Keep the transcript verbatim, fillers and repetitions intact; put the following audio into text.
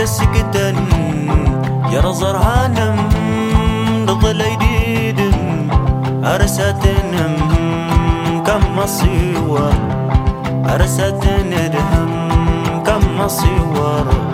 سكتن يا رزرهانم نضلي ديدم أرساتنم كم مصيور أرساتن دهم كم مصيور